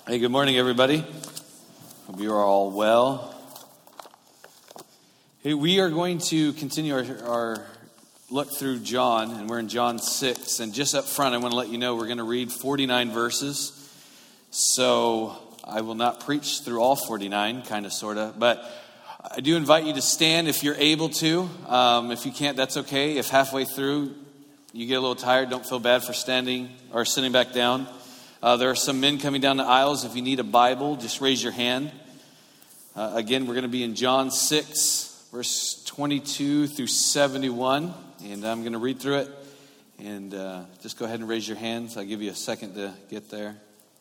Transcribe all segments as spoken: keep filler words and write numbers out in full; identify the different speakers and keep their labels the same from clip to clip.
Speaker 1: Hey, good morning, everybody. Hope you are all well. Hey, we are going to continue our, our look through John, and we're in John six. And just up front, I want to let you know we're going to read forty-nine verses. So I will not preach through all forty-nine, kind of, sort of. But I do invite you to stand if you're able to. Um, if you can't, that's okay. If halfway through you get a little tired, don't feel bad for standing or sitting back down. Uh, there are some men coming down the aisles. If you need a Bible, just raise your hand. Uh, again, we're going to be in John six, verse twenty-two through seventy-one. And I'm going to read through it. And uh, just go ahead and raise your hands. I'll give you a second to get there.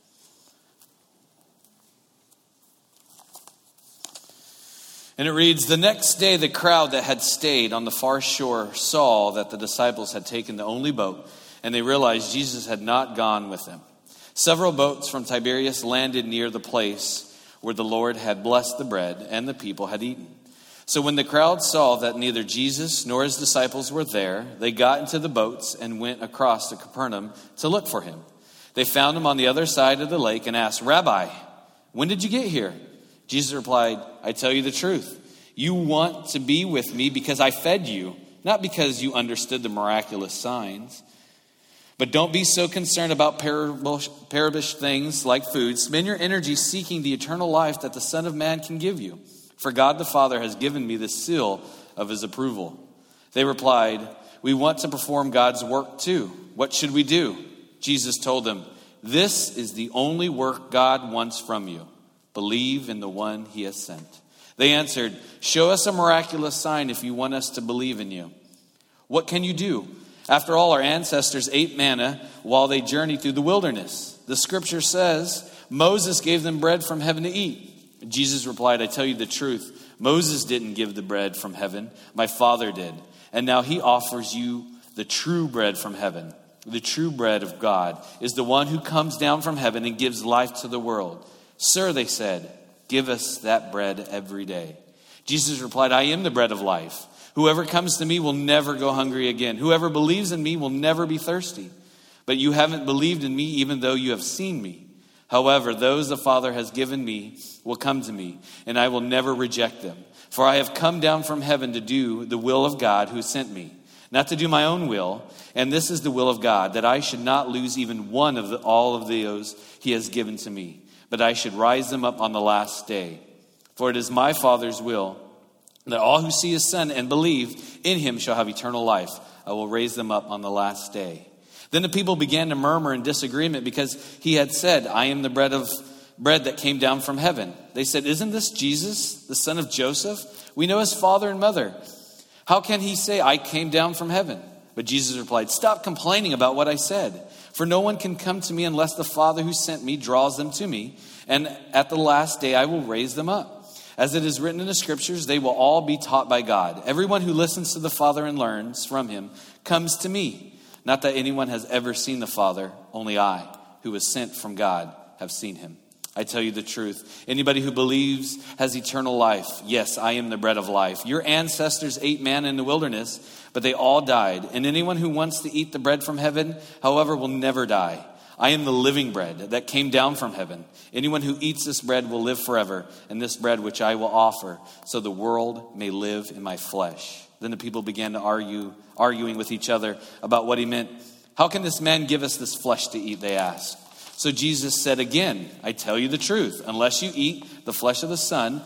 Speaker 1: And it reads, "The next day the crowd that had stayed on the far shore saw that the disciples had taken the only boat, and they realized Jesus had not gone with them. Several boats from Tiberias landed near the place where the Lord had blessed the bread and the people had eaten. So when the crowd saw that neither Jesus nor his disciples were there, they got into the boats and went across to Capernaum to look for him. They found him on the other side of the lake and asked, 'Rabbi, when did you get here?' Jesus replied, 'I tell you the truth. You want to be with me because I fed you, not because you understood the miraculous signs. But don't be so concerned about perishable things like food. Spend your energy seeking the eternal life that the Son of Man can give you. For God the Father has given me the seal of his approval.' They replied, 'We want to perform God's work too. What should we do?' Jesus told them, 'This is the only work God wants from you. Believe in the one he has sent.' They answered, 'Show us a miraculous sign if you want us to believe in you. What can you do? After all, our ancestors ate manna while they journeyed through the wilderness. The scripture says Moses gave them bread from heaven to eat.' Jesus replied, 'I tell you the truth. Moses didn't give the bread from heaven. My Father did. And now he offers you the true bread from heaven. The true bread of God is the one who comes down from heaven and gives life to the world.' 'Sir,' they said, 'give us that bread every day.' Jesus replied, 'I am the bread of life. Whoever comes to me will never go hungry again. Whoever believes in me will never be thirsty. But you haven't believed in me even though you have seen me. However, those the Father has given me will come to me, and I will never reject them. For I have come down from heaven to do the will of God who sent me, not to do my own will. And this is the will of God, that I should not lose even one of the, all of those he has given to me, but I should rise them up on the last day. For it is my Father's will that all who see his Son and believe in him shall have eternal life. I will raise them up on the last day.' Then the people began to murmur in disagreement because he had said, 'I am the bread of bread that came down from heaven.' They said, 'Isn't this Jesus, the son of Joseph? We know his father and mother. How can he say, 'I came down from heaven'?" But Jesus replied, "Stop complaining about what I said. For no one can come to me unless the Father who sent me draws them to me. And at the last day I will raise them up. As it is written in the scriptures, they will all be taught by God. Everyone who listens to the Father and learns from him comes to me. Not that anyone has ever seen the Father, only I, who was sent from God, have seen him. I tell you the truth. Anybody who believes has eternal life. Yes, I am the bread of life. Your ancestors ate manna in the wilderness, but they all died. And anyone who wants to eat the bread from heaven, however, will never die. I am the living bread that came down from heaven. Anyone who eats this bread will live forever, and this bread which I will offer, so the world may live in my flesh." Then the people began to argue, arguing with each other about what he meant. "How can this man give us this flesh to eat?" they asked. So Jesus said again, "I tell you the truth. Unless you eat the flesh of the Son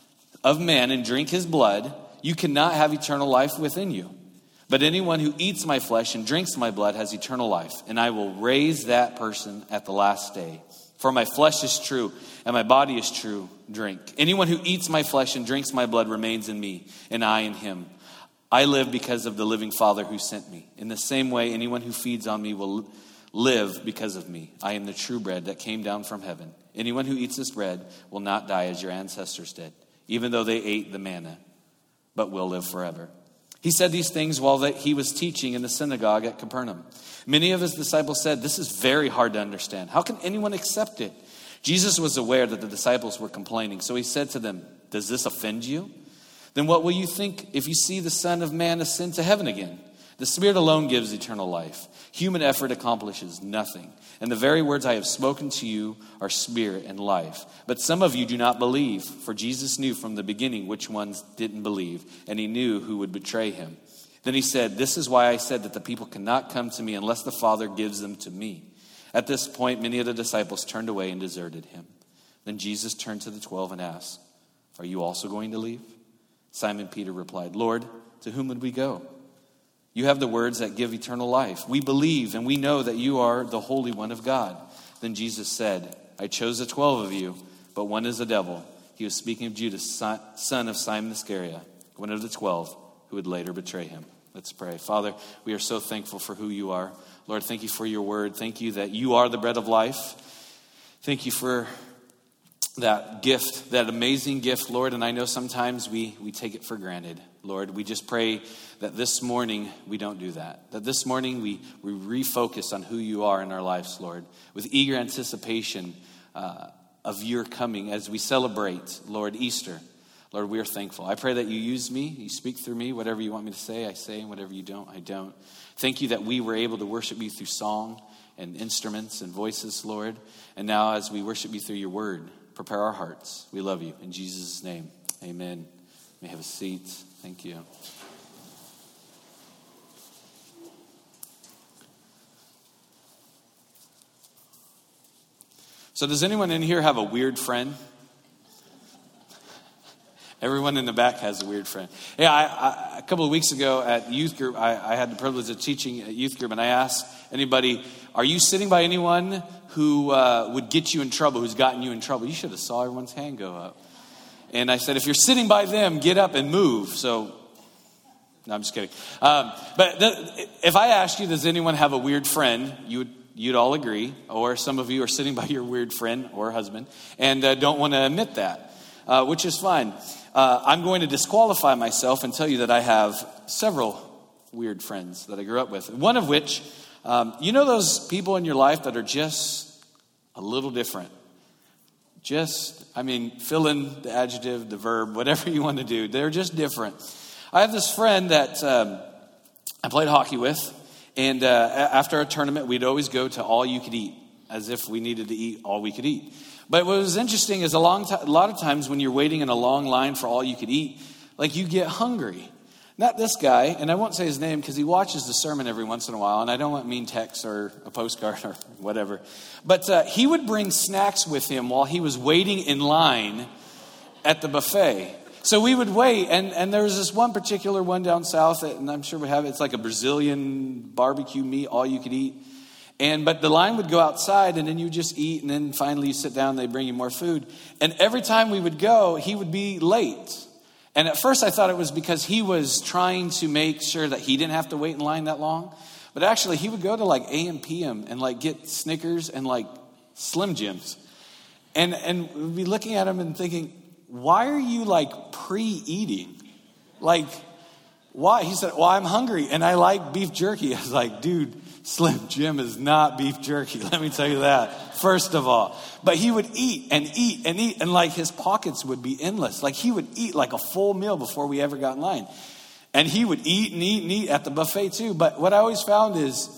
Speaker 1: of Man and drink his blood, you cannot have eternal life within you. But anyone who eats my flesh and drinks my blood has eternal life, and I will raise that person at the last day. For my flesh is true, and my body is true drink. Anyone who eats my flesh and drinks my blood remains in me, and I in him. I live because of the living Father who sent me. In the same way, anyone who feeds on me will live because of me. I am the true bread that came down from heaven. Anyone who eats this bread will not die as your ancestors did, even though they ate the manna, but will live forever." He said these things while he was teaching in the synagogue at Capernaum. Many of his disciples said, "This is very hard to understand. How can anyone accept it?" Jesus was aware that the disciples were complaining, so he said to them, "Does this offend you? Then what will you think if you see the Son of Man ascend to heaven again? The Spirit alone gives eternal life. Human effort accomplishes nothing. And the very words I have spoken to you are spirit and life. But some of you do not believe, for Jesus knew from the beginning which ones didn't believe, and he knew who would betray him. Then he said, this is why I said that the people cannot come to me unless the Father gives them to me. At this point, many of the disciples turned away and deserted him. Then Jesus turned to the twelve and asked, are you also going to leave? Simon Peter replied, Lord, to whom would we go? You have the words that give eternal life. We believe and we know that you are the Holy One of God. Then Jesus said, I chose the twelve of you, but one is a devil. He was speaking of Judas, son of Simon Iscariot, one of the twelve who would later betray him. Let's pray. Father, we are so thankful for who you are. Lord, thank you for your word. Thank you that you are the bread of life. Thank you for that gift, that amazing gift, Lord. And I know sometimes we, we take it for granted. Lord, we just pray that this morning we don't do that. That this morning we, we refocus on who you are in our lives, Lord, with eager anticipation uh, of your coming as we celebrate, Lord, Easter. Lord, we are thankful. I pray that you use me, you speak through me. Whatever you want me to say, I say, and whatever you don't, I don't. Thank you that we were able to worship you through song and instruments and voices, Lord. And now as we worship you through your word, prepare our hearts. We love you. In Jesus' name, amen. You may have a seat. Thank you. So does anyone in here have a weird friend? Everyone in the back has a weird friend. Yeah, I, I, a couple of weeks ago at youth group, I, I had the privilege of teaching at youth group, and I asked anybody, are you sitting by anyone who uh, would get you in trouble, who's gotten you in trouble? You should have saw everyone's hand go up. And I said, if you're sitting by them, get up and move. So, no, I'm just kidding. Um, but the, if I asked you, does anyone have a weird friend, you would, you'd all agree. Or some of you are sitting by your weird friend or husband and uh, don't want to admit that, uh, which is fine. Uh, I'm going to disqualify myself and tell you that I have several weird friends that I grew up with. One of which, um, you know those people in your life that are just a little different. Just, I mean, fill in the adjective, the verb, whatever you want to do. They're just different. I have this friend that um, I played hockey with. And uh, after a tournament, we'd always go to all you could eat, as if we needed to eat all we could eat. But what was interesting is a, long t- a lot of times when you're waiting in a long line for all you could eat, like you get hungry. Not this guy, and I won't say his name because he watches the sermon every once in a while, and I don't want mean texts or a postcard or whatever. But uh, he would bring snacks with him while he was waiting in line at the buffet. So we would wait, and, and there was this one particular one down south, that, and I'm sure we have it, it's like a Brazilian barbecue meat, all you could eat. And but the line would go outside, and then you just eat, and then finally you sit down, and they bring you more food. And every time we would go, he would be late. And at first I thought it was because he was trying to make sure that he didn't have to wait in line that long. But actually he would go to like A M P M and like get Snickers and like Slim Jims. And, and we'd be looking at him and thinking, why are you like pre-eating? Like, why? He said, well, I'm hungry and I like beef jerky. I was like, dude, Slim Jim is not beef jerky. Let me tell you that, first of all. But he would eat and eat and eat. And like his pockets would be endless. Like he would eat like a full meal before we ever got in line. And he would eat and eat and eat at the buffet too. But what I always found is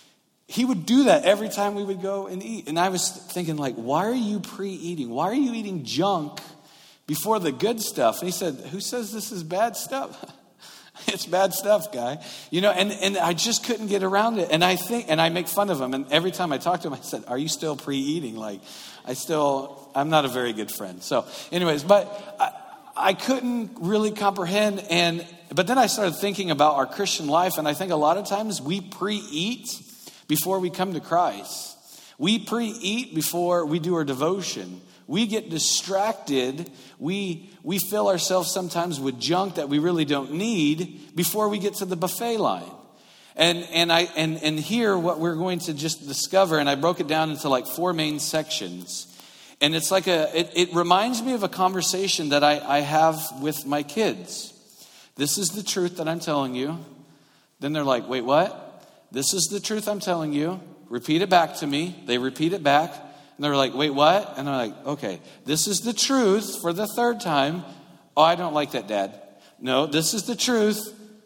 Speaker 1: he would do that every time we would go and eat. And I was thinking like, why are you pre-eating? Why are you eating junk before the good stuff? And he said, who says this is bad stuff? It's bad stuff, guy. You know, and, and I just couldn't get around it. And I think, and I make fun of him. And every time I talk to him, I said, are you still pre-eating? Like, I still, I'm not a very good friend. So anyways, but I, I couldn't really comprehend. And, but then I started thinking about our Christian life. And I think a lot of times we pre-eat before we come to Christ. We pre-eat before we do our devotion. We get distracted. We we fill ourselves sometimes with junk that we really don't need before we get to the buffet line. And and I and, and here what we're going to just discover, and I broke it down into like four main sections. And it's like a it, it reminds me of a conversation that I, I have with my kids. This is the truth that I'm telling you. Then they're like, wait, what? This is the truth I'm telling you. Repeat it back to me. They repeat it back. And they're like, wait, what? And I'm like, okay, this is the truth for the third time. Oh, I don't like that, Dad. No, this is the truth.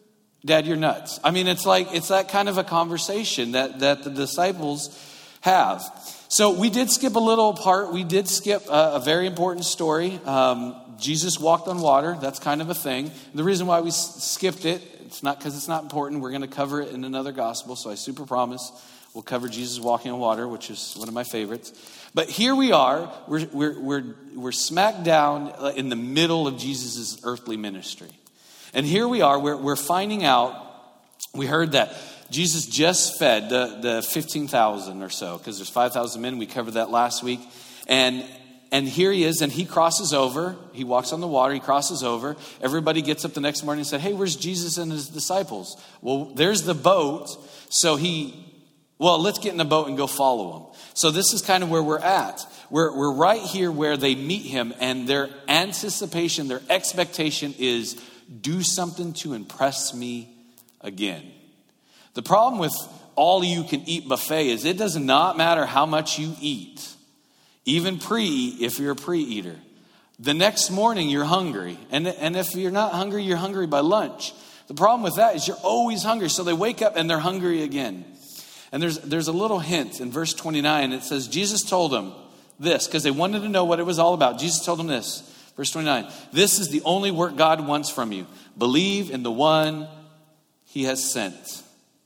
Speaker 1: Dad, you're nuts. I mean, it's like, it's that kind of a conversation that, that the disciples have. So we did skip a little part. We did skip a, a very important story. Um, Jesus walked on water. That's kind of a thing. The reason why we s- skipped it, it's not because it's not important. We're going to cover it in another gospel. So I super promise we'll cover Jesus walking on water, which is one of my favorites. But here we are. We're, we're, we're, we're smack down in the middle of Jesus' earthly ministry. And here we are, we're, we're finding out, we heard that Jesus just fed the, the fifteen thousand or so, because there's five thousand men. We covered that last week. And and here he is, and he crosses over. He walks on the water, he crosses over. Everybody gets up the next morning and said, hey, where's Jesus and his disciples? Well, there's the boat. So he, well, let's get in the boat and go follow him. So this is kind of where we're at. We're, we're right here where they meet him, and their anticipation, their expectation is, do something to impress me again. The problem with all you can eat buffet is it does not matter how much you eat, even pre, if you're a pre-eater. The next morning you're hungry. And, and if you're not hungry, you're hungry by lunch. The problem with that is you're always hungry. So they wake up and they're hungry again. And there's, there's a little hint in verse twenty-nine. It says, Jesus told them this, because they wanted to know what it was all about. Jesus told them this. Verse twenty-nine, this is the only work God wants from you. Believe in the one he has sent.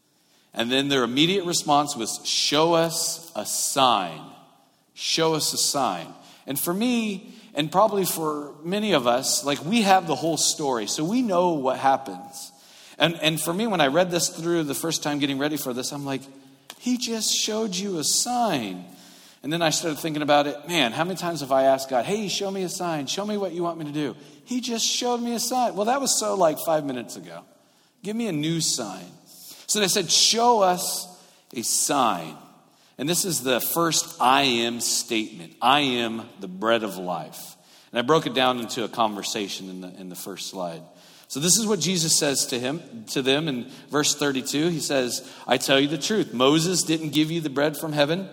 Speaker 1: And then their immediate response was, show us a sign. Show us a sign. And for me, and probably for many of us, like we have the whole story. So we know what happens. And, and for me, when I read this through the first time getting ready for this, I'm like, he just showed you a sign. And then I started thinking about it. Man, how many times have I asked God, hey, show me a sign. Show me what you want me to do. He just showed me a sign. Well, that was so like five minutes ago. Give me a new sign. So they said, show us a sign. And this is the first I am statement. I am the bread of life. And I broke it down into a conversation in the, in the first slide. So this is what Jesus says to him, to them in verse thirty-two. He says, I tell you the truth. Moses didn't give you the bread from heaven.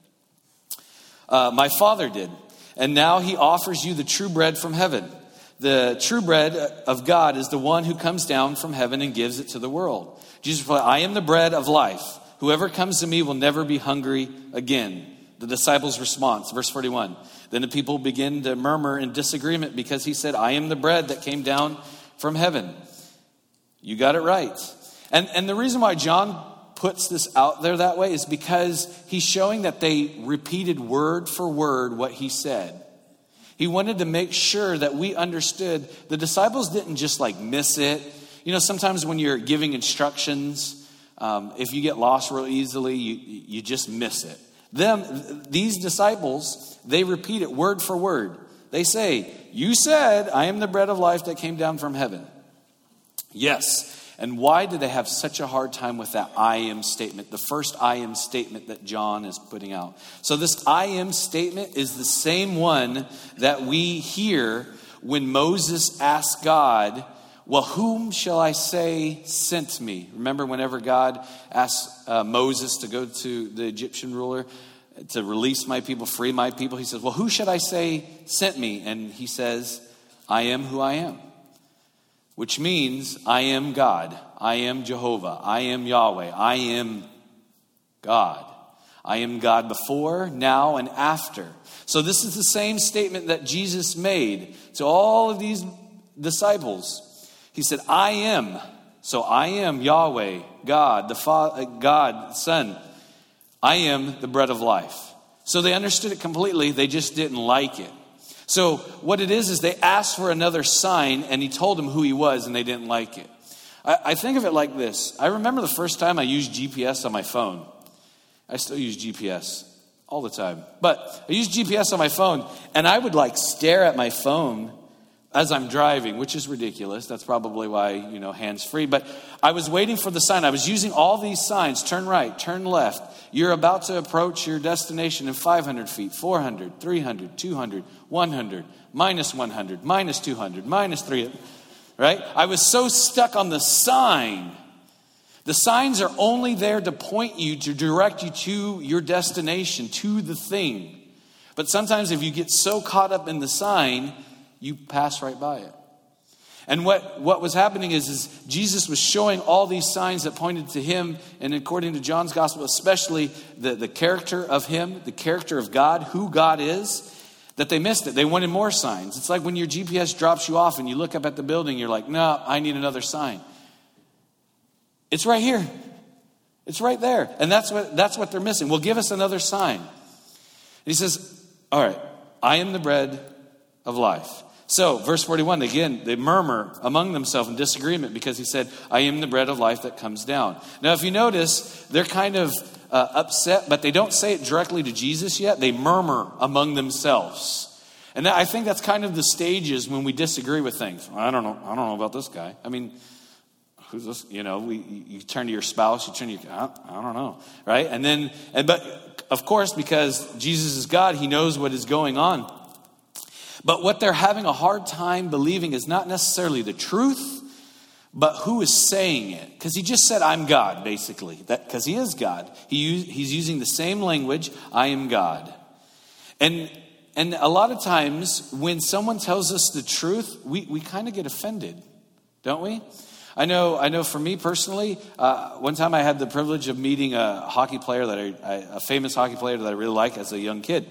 Speaker 1: Uh, my Father did. And now he offers you the true bread from heaven. The true bread of God is the one who comes down from heaven and gives it to the world. Jesus replied, I am the bread of life. Whoever comes to me will never be hungry again. The disciples' response, verse forty-one. Then the people begin to murmur in disagreement because he said, I am the bread that came down from heaven. You got it right. And, and the reason why John puts this out there that way is because he's showing that they repeated word for word what he said. He wanted to make sure that we understood the disciples didn't just like miss it. You know, sometimes when you're giving instructions, um, if you get lost real easily, you, you just miss it. Them, these disciples, they repeat it word for word. They say, you said, I am the bread of life that came down from heaven. Yes. And why do they have such a hard time with that I am statement? The first I am statement that John is putting out. So this I am statement is the same one that we hear when Moses asked God, well, whom shall I say sent me? Remember whenever God asked uh, Moses to go to the Egyptian ruler to release my people, free my people. He says, well, who should I say sent me? And he says, I am who I am. Which means I am God. I am Jehovah. I am Yahweh. I am God. I am God before, now, and after. So this is the same statement that Jesus made to all of these disciples. He said, I am. So I am Yahweh, God, the Father, God, Son. I am the bread of life. So they understood it completely. They just didn't like it. So what it is, is they asked for another sign and he told them who he was and they didn't like it. I, I think of it like this. I remember the first time I used G P S on my phone. I still use G P S all the time. But I used G P S on my phone and I would like stare at my phone as I'm driving, which is ridiculous. That's probably why, you know, hands-free. But I was waiting for the sign. I was using all these signs. Turn right, turn left. You're about to approach your destination in five hundred feet, four hundred, three hundred, two hundred, one hundred, minus one hundred, minus two hundred, minus three hundred, right? I was so stuck on the sign. The signs are only there to point you, to direct you to your destination, to the thing. But sometimes if you get so caught up in the sign, you pass right by it. And what, what was happening is, is Jesus was showing all these signs that pointed to him. And according to John's gospel, especially the, the character of him, the character of God, who God is, that they missed it. They wanted more signs. It's like when your G P S drops you off and you look up at the building, you're like, no, I need another sign. It's right here. It's right there. And that's what, that's what they're missing. Well, give us another sign. And he says, all right, I am the bread of life. So, verse forty-one, again, they murmur among themselves in disagreement because he said, I am the bread of life that comes down. Now, if you notice, they're kind of uh, upset, but they don't say it directly to Jesus yet. They murmur among themselves. And I think that's kind of the stages when we disagree with things. I don't know. I don't know about this guy. I mean, who's this? You know, we, you turn to your spouse, you turn to your, I, I don't know, right? And then, and, but of course, because Jesus is God, he knows what is going on. But what they're having a hard time believing is not necessarily the truth, but who is saying it. Because he just said, I'm God, basically. That because he is God. He, he's using the same language, I am God. And and a lot of times when someone tells us the truth, we, we kind of get offended, don't we? I know I know for me personally, uh, one time I had the privilege of meeting a hockey player, that I, I, a famous hockey player that I really like as a young kid.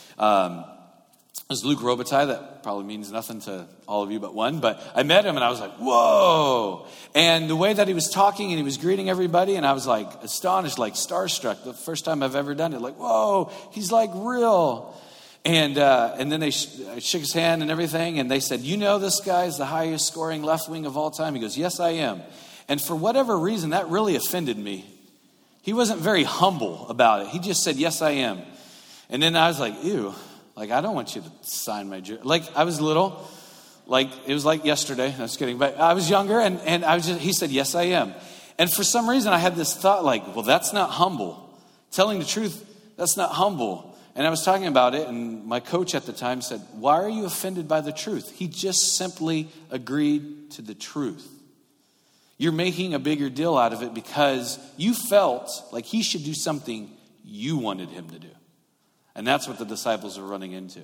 Speaker 1: Um It was Luc Robitaille. That probably means nothing to all of you but one. But I met him and I was like, whoa. And the way that he was talking and he was greeting everybody, and I was like astonished, like starstruck. The first time I've ever done it. Like, whoa, he's like real. And uh, and then they sh- I shook his hand and everything. And they said, you know this guy is the highest scoring left wing of all time? He goes, yes, I am. And for whatever reason, that really offended me. He wasn't very humble about it. He just said, yes, I am. And then I was like, ew. Like, I don't want you to sign my jersey. Like, I was little. Like, it was like yesterday. I was kidding. But I was younger, and, and I was just, he said, yes, I am. And for some reason, I had this thought like, well, that's not humble. Telling the truth, that's not humble. And I was talking about it, and my coach at the time said, why are you offended by the truth? He just simply agreed to the truth. You're making a bigger deal out of it because you felt like he should do something you wanted him to do. And that's what the disciples are running into.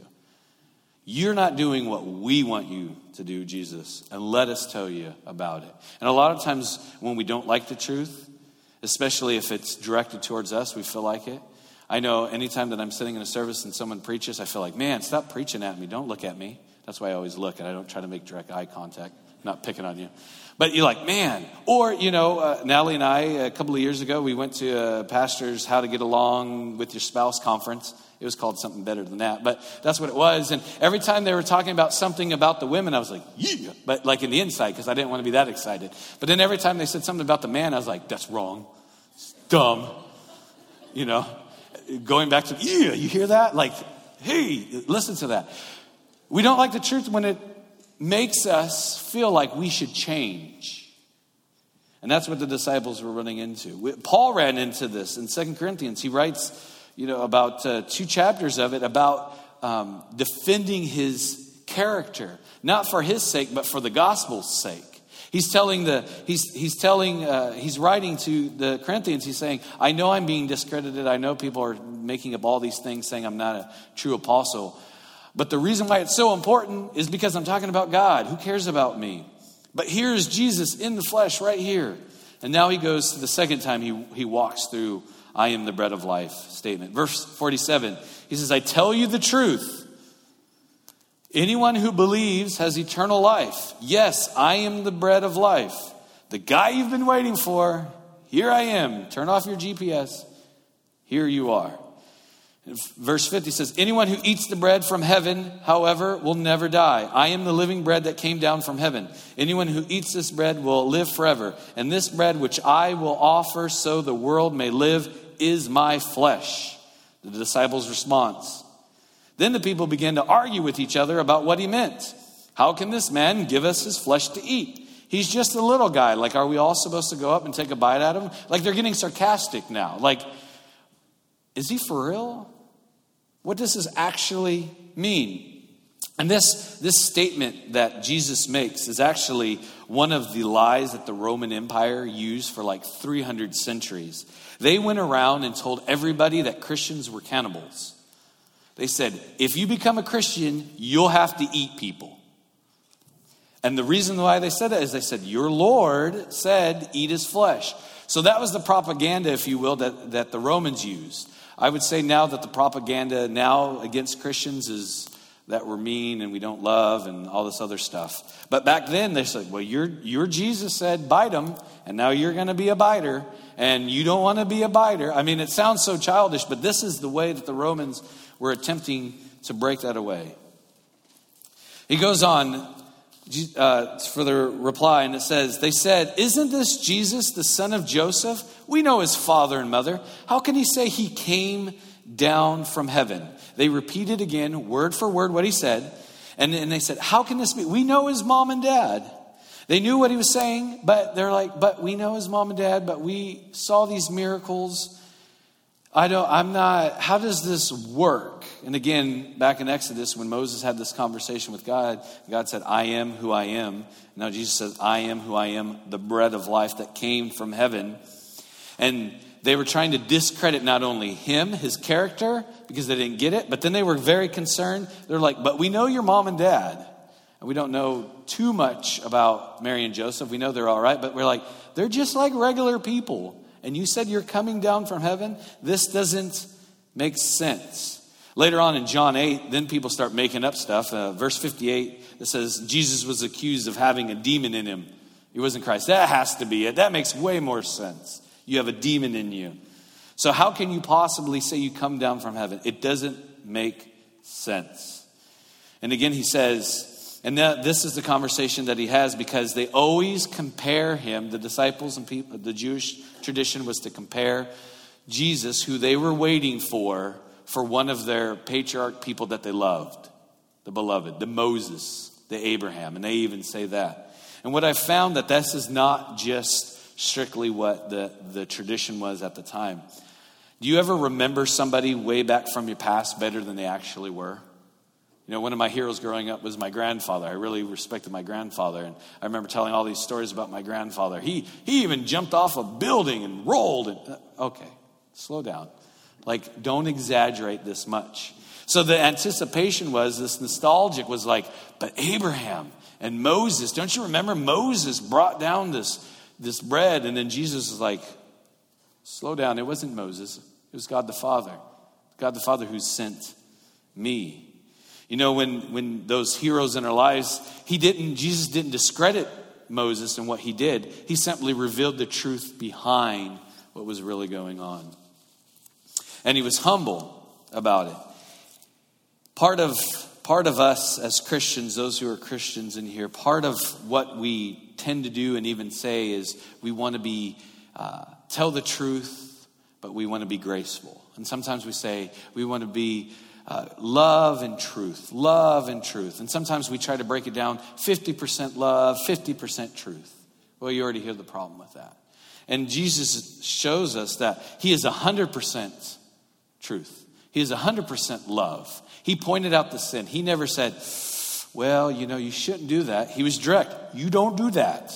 Speaker 1: You're not doing what we want you to do, Jesus, and let us tell you about it. And a lot of times when we don't like the truth, especially if it's directed towards us, we feel like it. I know anytime that I'm sitting in a service and someone preaches, I feel like, man, stop preaching at me. Don't look at me. That's why I always look, and I don't try to make direct eye contact. I'm not picking on you. But you're like, man. Or, you know, uh, Natalie and I, a couple of years ago, we went to a pastor's How to Get Along with Your Spouse conference. It was called something better than that, but that's what it was. And every time they were talking about something about the women, I was like, yeah, but like in the inside, because I didn't want to be that excited. But then every time they said something about the man, I was like, that's wrong. It's dumb. You know, going back to, yeah, you hear that? Like, hey, listen to that. We don't like the truth when it makes us feel like we should change. And that's what the disciples were running into. Paul ran into this in Second Corinthians. He writes, you know, about uh, two chapters of it about um, defending his character, not for his sake, but for the gospel's sake. He's telling the he's he's telling uh, he's writing to the Corinthians. He's saying, I know I'm being discredited. I know people are making up all these things, saying I'm not a true apostle. But the reason why it's so important is because I'm talking about God. Who cares about me? But here's Jesus in the flesh right here. And now he goes to the second time he he walks through I am the bread of life statement. Verse forty-seven, he says, I tell you the truth. Anyone who believes has eternal life. Yes, I am the bread of life. The guy you've been waiting for, here I am. Turn off your G P S. Here you are. Verse fifty says, anyone who eats the bread from heaven, however, will never die. I am the living bread that came down from heaven. Anyone who eats this bread will live forever. And this bread which I will offer so the world may live is my flesh. The disciples' response. Then the people began to argue with each other about what he meant. How can this man give us his flesh to eat? He's just a little guy. Like, are we all supposed to go up and take a bite out of him? Like, they're getting sarcastic now. Like, is he for real? What does this actually mean? And this, this statement that Jesus makes is actually one of the lies that the Roman Empire used for like three hundred centuries. They went around and told everybody that Christians were cannibals. They said, if you become a Christian, you'll have to eat people. And the reason why they said that is they said, your Lord said, eat his flesh. So that was the propaganda, if you will, that, that the Romans used. I would say now that the propaganda now against Christians is that we're mean and we don't love and all this other stuff. But back then they said, well, your, your Jesus said, bite them, and now you're going to be a biter, and you don't want to be a biter. I mean, it sounds so childish, but this is the way that the Romans were attempting to break that away. He goes on uh, for the reply, and it says, they said, isn't this Jesus, the son of Joseph? We know his father and mother. How can he say he came down from heaven? They repeated again, word for word, what he said. And, and they said, how can this be? We know his mom and dad. They knew what he was saying, but they're like, but we know his mom and dad, but we saw these miracles. I don't, I'm not, how does this work? And again, back in Exodus, when Moses had this conversation with God, God said, I am who I am. Now Jesus says, I am who I am, the bread of life that came from heaven. And they were trying to discredit not only him, his character, because they didn't get it, but then they were very concerned. They're like, but we know your mom and dad. And we don't know too much about Mary and Joseph. We know they're all right, but we're like, they're just like regular people. And you said you're coming down from heaven? This doesn't make sense. Later on in John eight, then people start making up stuff. Uh, verse fifty-eight, it says, Jesus was accused of having a demon in him. He wasn't Christ. That has to be it. That makes way more sense. You have a demon in you. So how can you possibly say you come down from heaven? It doesn't make sense. And again, he says, and that, this is the conversation that he has because they always compare him. The disciples and people, the Jewish tradition was to compare Jesus, who they were waiting for, for one of their patriarch people that they loved, the beloved, the Moses, the Abraham. And they even say that. And what I found that this is not just strictly what the, the tradition was at the time. Do you ever remember somebody way back from your past better than they actually were? You know, one of my heroes growing up was my grandfather. I really respected my grandfather. And I remember telling all these stories about my grandfather. He he even jumped off a building and rolled. And, uh, okay, slow down. Like, don't exaggerate this much. So the anticipation was, this nostalgic was like, but Abraham and Moses, don't you remember Moses brought down this, this bread? And then Jesus is like, slow down. It wasn't Moses. It was God the Father. God the Father who sent me. You know, when, when those heroes in our lives, he didn't, Jesus didn't discredit Moses and what he did. He simply revealed the truth behind what was really going on. And he was humble about it. Part of, part of us as Christians, those who are Christians in here, part of what we tend to do and even say is we want to be, uh, tell the truth, but we want to be graceful. And sometimes we say we want to be Uh, love and truth, love and truth. And sometimes we try to break it down, fifty percent love, fifty percent truth. Well, you already hear the problem with that. And Jesus shows us that he is one hundred percent truth. He is one hundred percent love. He pointed out the sin. He never said, well, you know, you shouldn't do that. He was direct. You don't do that.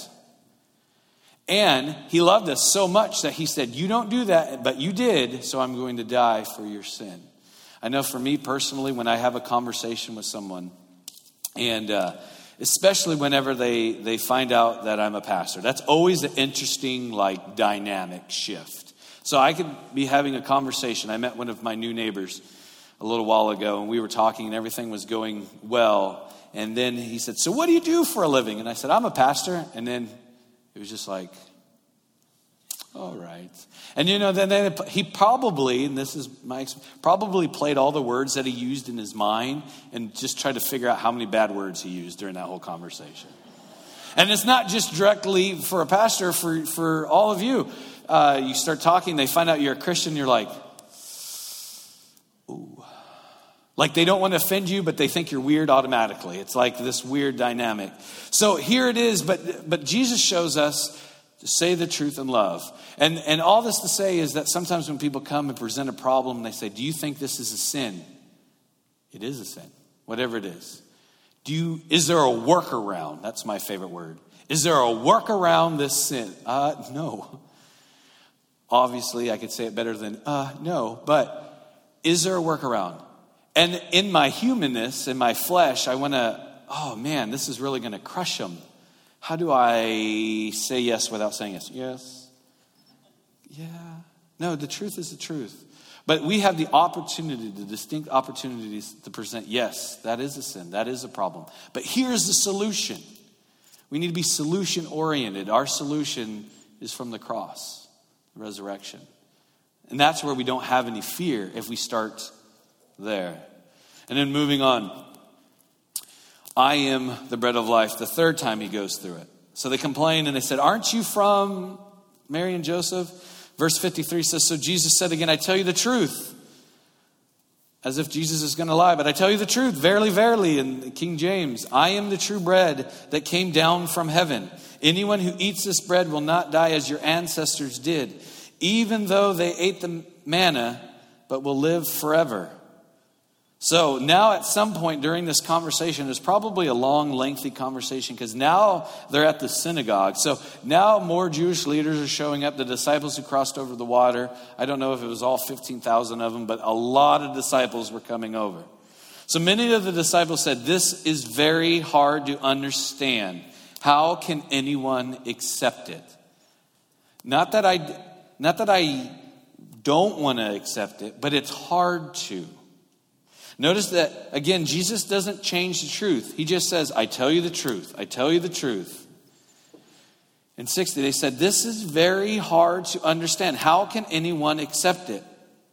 Speaker 1: And he loved us so much that he said, you don't do that, but you did, so I'm going to die for your sin. I know for me personally, when I have a conversation with someone, and uh, especially whenever they, they find out that I'm a pastor, that's always an interesting, like, dynamic shift. So I could be having a conversation. I met one of my new neighbors a little while ago, and we were talking, and everything was going well. And then he said, so what do you do for a living? And I said, I'm a pastor. And then it was just like, all right. And you know, then, then he probably, and this is my, probably played all the words that he used in his mind and just tried to figure out how many bad words he used during that whole conversation. And it's not just directly for a pastor, for, for all of you. Uh, you start talking, they find out you're a Christian, you're like, ooh. Like they don't want to offend you, but they think you're weird automatically. It's like this weird dynamic. So here it is, but but Jesus shows us to say the truth in love. And and all this to say is that sometimes when people come and present a problem and they say, do you think this is a sin? It is a sin, whatever it is. Do you, is there a workaround? That's my favorite word. Is there a workaround this sin? Uh, no. Obviously, I could say it better than, uh, no. But is there a workaround? And in my humanness, in my flesh, I want to oh man, this is really going to crush them. How do I say yes without saying yes? Yes. Yeah. No, the truth is the truth. But we have the opportunity, the distinct opportunities to present, yes, that is a sin. That is a problem. But here's the solution. We need to be solution oriented. Our solution is from the cross, the resurrection. And that's where we don't have any fear if we start there. And then moving on. I am the bread of life. The third time he goes through it. So they complained and they said, aren't you from Mary and Joseph? Verse fifty-three says, so Jesus said again, I tell you the truth. As if Jesus is going to lie. But I tell you the truth, verily, verily, in King James, I am the true bread that came down from heaven. Anyone who eats this bread will not die as your ancestors did, even though they ate the manna, but will live forever. So now at some point during this conversation, there's probably a long, lengthy conversation because now they're at the synagogue. So now more Jewish leaders are showing up, the disciples who crossed over the water. I don't know if it was all fifteen thousand of them, but a lot of disciples were coming over. So many of the disciples said, this is very hard to understand. How can anyone accept it? Not that I, not that I don't want to accept it, but it's hard to. Notice that, again, Jesus doesn't change the truth. He just says, I tell you the truth. I tell you the truth. In sixty, they said, this is very hard to understand. How can anyone accept it?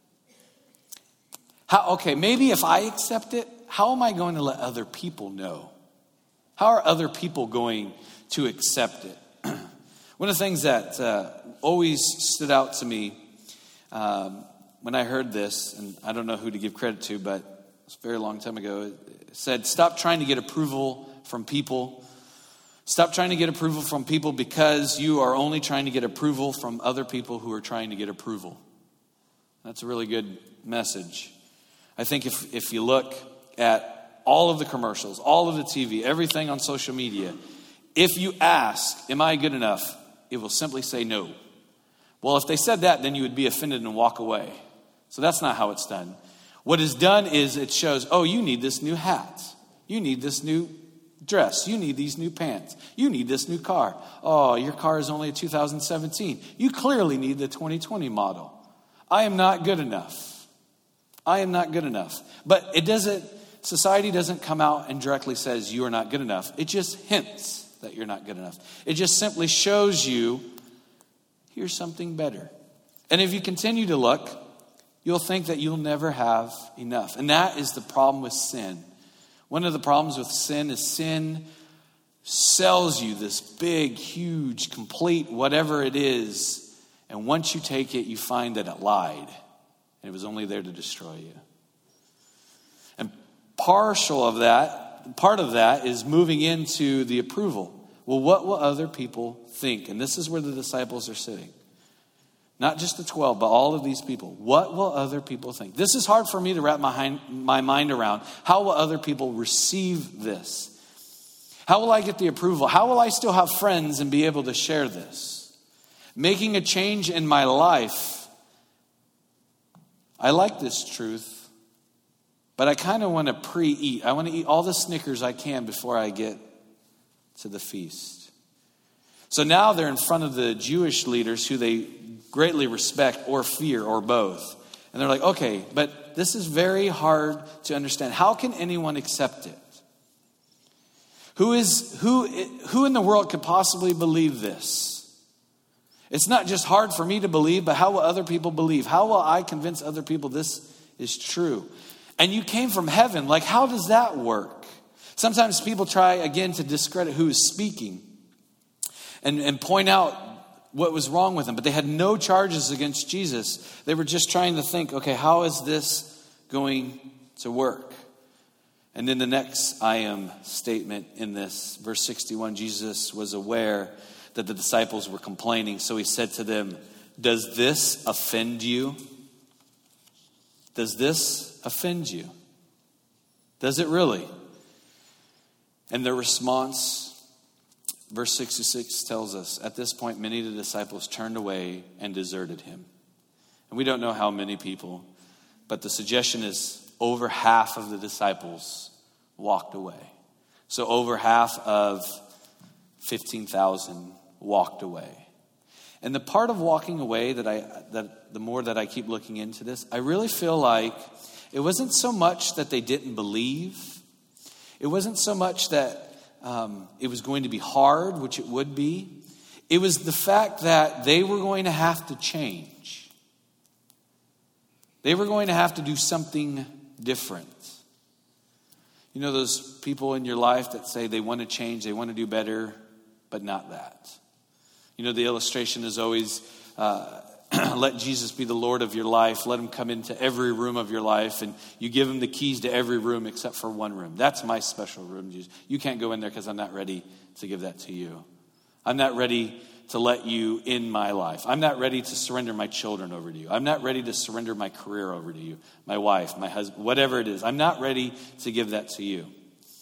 Speaker 1: How, okay, maybe if I accept it, how am I going to let other people know? How are other people going to accept it? One of the things that uh, always stood out to me um, when I heard this, and I don't know who to give credit to, but it's a very long time ago, it said, stop trying to get approval from people. Stop trying to get approval from people because you are only trying to get approval from other people who are trying to get approval. That's a really good message. I think if, if you look at all of the commercials, all of the T V, everything on social media, if you ask, am I good enough? It will simply say no. Well, if they said that, then you would be offended and walk away. So that's not how it's done. What is done is it shows, oh, you need this new hat. You need this new dress. You need these new pants. You need this new car. Oh, your car is only a two thousand seventeen. You clearly need the twenty twenty model. I am not good enough. I am not good enough. But it doesn't, society doesn't come out and directly says you are not good enough. It just hints that you're not good enough. It just simply shows you, here's something better. And if you continue to look, you'll think that you'll never have enough. And that is the problem with sin. One of the problems with sin is sin sells you this big, huge, complete, whatever it is. And once you take it, you find that it lied. And it was only there to destroy you. And partial of that, part of that is moving into the approval. Well, what will other people think? And this is where the disciples are sitting. Not just the twelve, but all of these people. What will other people think? This is hard for me to wrap my, my mind around. How will other people receive this? How will I get the approval? How will I still have friends and be able to share this? Making a change in my life. I like this truth, but I kind of want to pre-eat. I want to eat all the Snickers I can before I get to the feast. So now they're in front of the Jewish leaders who they greatly respect or fear or both. And they're like, okay, but this is very hard to understand. How can anyone accept it? Who is who who in the world could possibly believe this? It's not just hard for me to believe, but how will other people believe? How will I convince other people this is true? And you came from heaven. Like, how does that work? Sometimes people try, again, to discredit who is speaking and, and point out what was wrong with him. But they had no charges against Jesus. They were just trying to think, okay, how is this going to work? And then the next I am statement in this, verse sixty-one, Jesus was aware that the disciples were complaining. So he said to them, does this offend you? Does this offend you? Does it really? And their response, verse sixty-six tells us, at this point, many of the disciples turned away and deserted him. And we don't know how many people, but the suggestion is over half of the disciples walked away. So over half of fifteen thousand walked away. And the part of walking away that I that the more that I keep looking into this, I really feel like it wasn't so much that they didn't believe. It wasn't so much that um, it was going to be hard, which it would be. It was the fact that they were going to have to change. They were going to have to do something different. You know those people in your life that say they want to change, they want to do better, but not that. You know, the illustration is always, uh, let Jesus be the Lord of your life. Let him come into every room of your life. And you give him the keys to every room except for one room. That's my special room. You can't go in there because I'm not ready to give that to you. I'm not ready to let you in my life. I'm not ready to surrender my children over to you. I'm not ready to surrender my career over to you. My wife, my husband, whatever it is. I'm not ready to give that to you.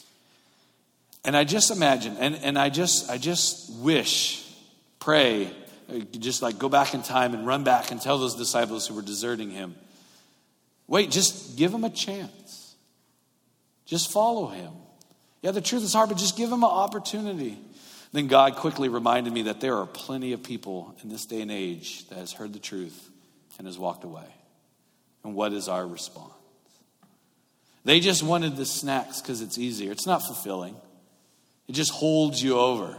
Speaker 1: And I just imagine, and, and I just I just wish, pray, just like go back in time and run back and tell those disciples who were deserting him, wait, just give him a chance. Just follow him. Yeah, the truth is hard, but just give him an opportunity. Then God quickly reminded me that there are plenty of people in this day and age that has heard the truth and has walked away. And what is our response? They just wanted the snacks because it's easier. It's not fulfilling. It just holds you over.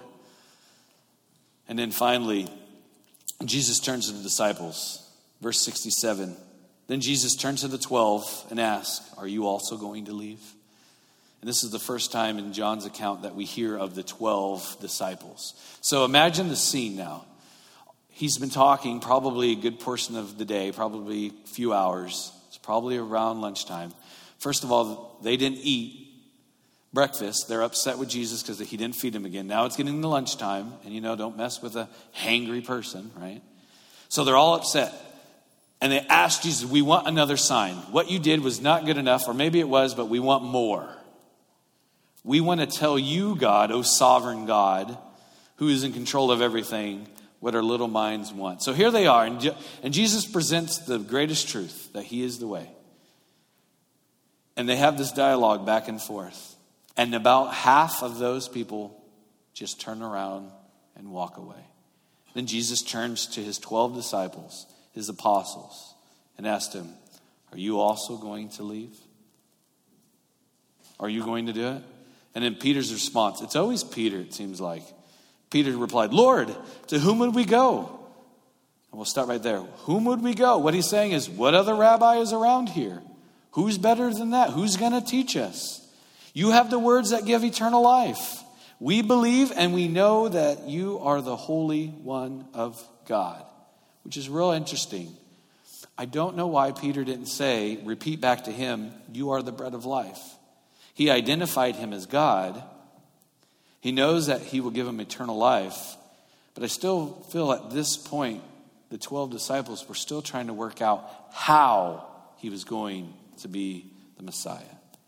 Speaker 1: And then finally, Jesus turns to the disciples. Verse sixty-seven. Then Jesus turned to the twelve and asked, are you also going to leave? And this is the first time in John's account that we hear of the twelve disciples. So imagine the scene now. He's been talking probably a good portion of the day, probably a few hours. It's probably around lunchtime. First of all, they didn't eat breakfast. They're upset with Jesus because he didn't feed them again. Now it's getting to lunchtime. And you know, don't mess with a hangry person, right? So they're all upset. And they asked Jesus, we want another sign. What you did was not good enough, or maybe it was, but we want more. We want to tell you, God, O sovereign God, who is in control of everything, what our little minds want. So here they are, and, Je- and Jesus presents the greatest truth, that he is the way. And they have this dialogue back and forth. And about half of those people just turn around and walk away. Then Jesus turns to his twelve disciples, his apostles, and asked him, are you also going to leave? Are you going to do it? And then Peter's response, it's always Peter, it seems like. Peter replied, Lord, to whom would we go? And we'll start right there. Whom would we go? What he's saying is, what other rabbi is around here? Who's better than that? Who's going to teach us? You have the words that give eternal life. We believe and we know that you are the Holy One of God, which is real interesting. I don't know why Peter didn't say, repeat back to him, you are the bread of life. He identified him as God. He knows that he will give him eternal life. But I still feel at this point, the twelve disciples were still trying to work out how he was going to be the Messiah.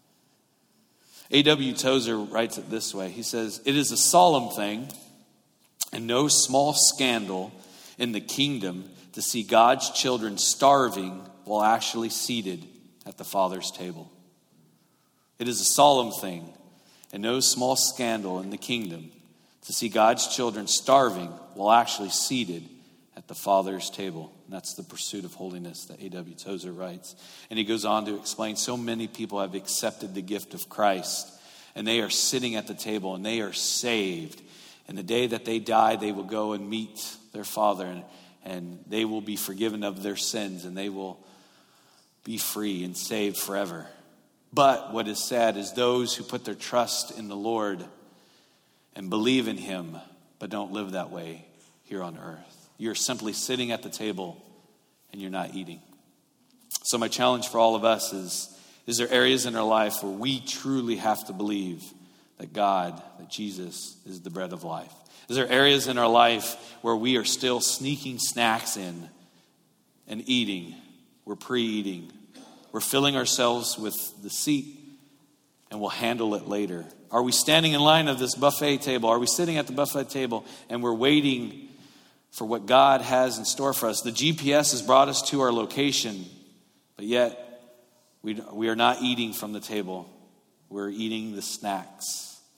Speaker 1: A W Tozer writes it this way. He says, it is a solemn thing and no small scandal in the kingdom to see God's children starving while actually seated at the Father's table. It is a solemn thing and no small scandal in the kingdom to see God's children starving while actually seated at the Father's table. And that's the pursuit of holiness that A W Tozer writes. And he goes on to explain, so many people have accepted the gift of Christ and they are sitting at the table and they are saved. And the day that they die, they will go and meet their Father and, and they will be forgiven of their sins and they will be free and saved forever. But what is sad is those who put their trust in the Lord and believe in him, but don't live that way here on earth. You're simply sitting at the table and you're not eating. So my challenge for all of us is, is there areas in our life where we truly have to believe that God, that Jesus is the bread of life? Is there areas in our life where we are still sneaking snacks in and eating? We're pre-eating. We're filling ourselves with the seat and we'll handle it later. Are we standing in line of this buffet table? Are we sitting at the buffet table and we're waiting for what God has in store for us? The G P S has brought us to our location, but yet we, we are not eating from the table. We're eating the snacks.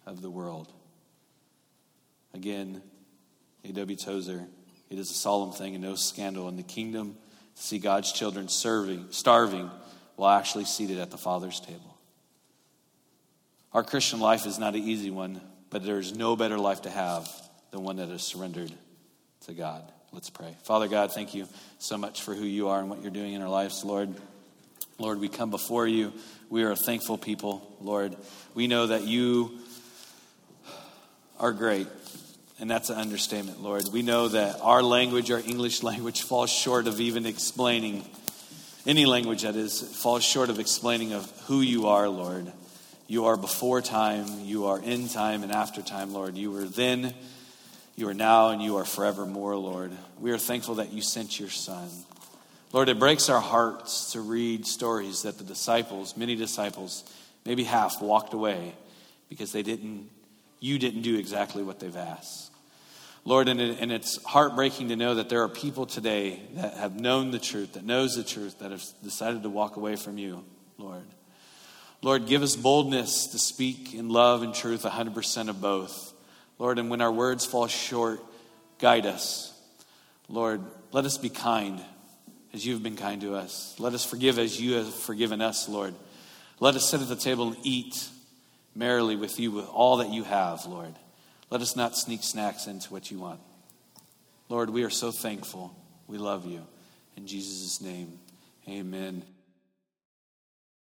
Speaker 1: of the world. Again, A W Tozer, it is a solemn thing and no scandal in the kingdom to see God's children serving, starving while actually seated at the Father's table. Our Christian life is not an easy one, but there is no better life to have than one that is surrendered to God. Let's pray. Father God, thank you so much for who you are and what you're doing in our lives, Lord. Lord, we come before you. We are a thankful people, Lord. We know that you are great, and that's an understatement, Lord. We know that our language, our English language, falls short of even explaining, any language that is, falls short of explaining of who you are, Lord. You are before time, you are in time and after time, Lord. You were then, you are now, and you are forevermore, Lord. We are thankful that you sent your Son. Lord, it breaks our hearts to read stories that the disciples, many disciples, maybe half, walked away because they didn't, you didn't do exactly what they've asked. Lord, and, it, and it's heartbreaking to know that there are people today that have known the truth, that knows the truth, that have decided to walk away from you, Lord. Lord, give us boldness to speak in love and truth, one hundred percent of both. Lord, and when our words fall short, guide us. Lord, let us be kind as you have been kind to us. Let us forgive as you have forgiven us, Lord. Let us sit at the table and eat merrily with you with all that you have, Lord. Let us not sneak snacks into what you want. Lord, we are so thankful. We love you. In Jesus' name, amen.